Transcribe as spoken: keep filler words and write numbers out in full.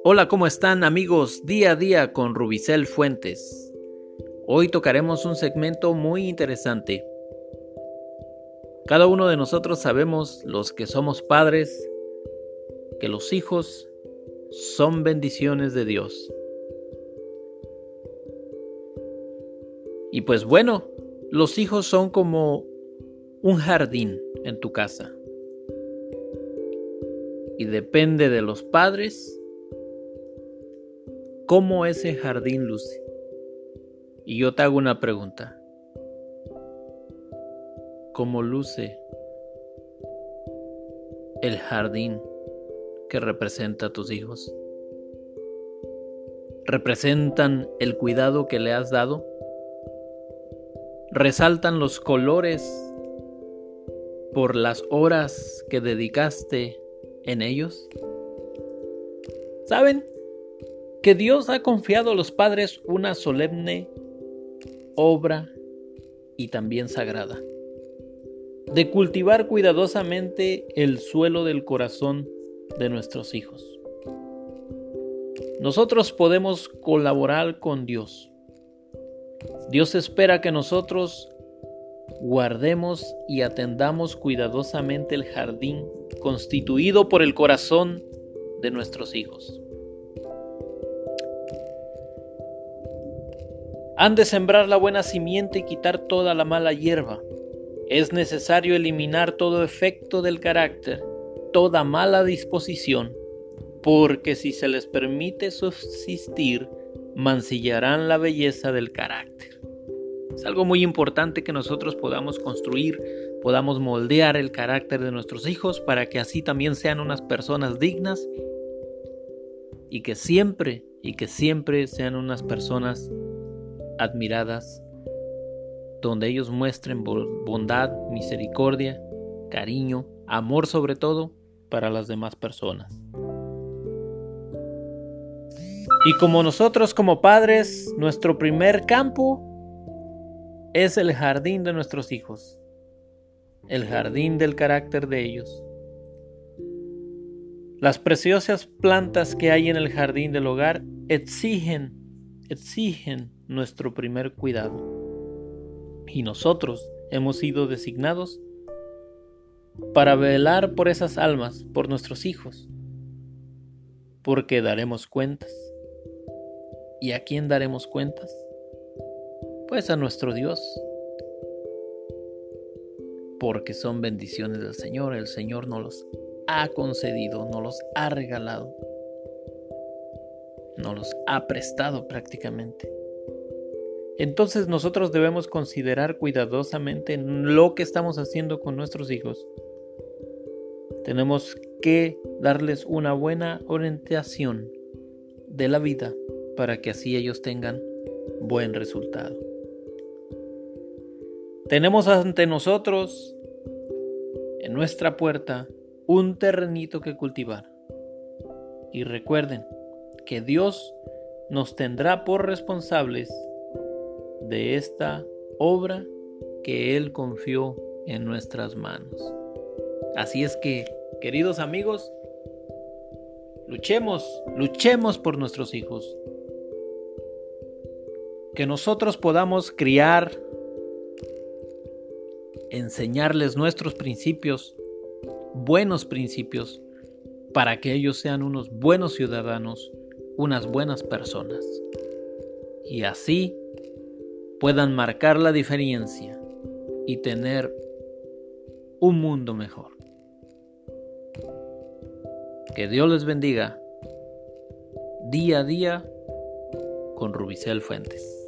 Hola, ¿cómo están amigos? Día a día con Rubicel Fuentes. Hoy tocaremos un segmento muy interesante. Cada uno de nosotros sabemos, los que somos padres, que los hijos son bendiciones de Dios. Y pues bueno, los hijos son como un jardín en tu casa. Y depende de los padres cómo ese jardín luce. Y yo te hago una pregunta. ¿Cómo luce el jardín que representa a tus hijos? ¿Representan el cuidado que le has dado? ¿Resaltan los colores por las horas que dedicaste en ellos? ¿Saben que Dios ha confiado a los padres una solemne obra y también sagrada de cultivar cuidadosamente el suelo del corazón de nuestros hijos? Nosotros podemos colaborar con Dios. Dios espera que nosotros guardemos y atendamos cuidadosamente el jardín constituido por el corazón de nuestros hijos. Han de sembrar la buena simiente y quitar toda la mala hierba. Es necesario eliminar todo efecto del carácter, toda mala disposición, porque si se les permite subsistir, mancillarán la belleza del carácter. Es algo muy importante que nosotros podamos construir, podamos moldear el carácter de nuestros hijos para que así también sean unas personas dignas y que siempre, y que siempre sean unas personas admiradas, donde ellos muestren bondad, misericordia, cariño, amor sobre todo para las demás personas. Y como nosotros como padres, nuestro primer campo es el jardín de nuestros hijos, el jardín del carácter de ellos. Las preciosas plantas que hay en el jardín del hogar exigen, exigen nuestro primer cuidado. Y nosotros hemos sido designados para velar por esas almas, por nuestros hijos, porque daremos cuentas. ¿Y a quién daremos cuentas? Pues a nuestro Dios, porque son bendiciones del Señor. El Señor nos los ha concedido, nos los ha regalado, nos los ha prestado prácticamente. Entonces nosotros debemos considerar cuidadosamente lo que estamos haciendo con nuestros hijos. Tenemos que darles una buena orientación de la vida para que así ellos tengan buen resultado. Tenemos ante nosotros, en nuestra puerta, un terrenito que cultivar. Y recuerden que Dios nos tendrá por responsables de esta obra que Él confió en nuestras manos. Así es que, queridos amigos, luchemos, luchemos por nuestros hijos. Que nosotros podamos criar, enseñarles nuestros principios, buenos principios, para que ellos sean unos buenos ciudadanos, unas buenas personas. Y así puedan marcar la diferencia y tener un mundo mejor. Que Dios les bendiga día a día con Rubicel Fuentes.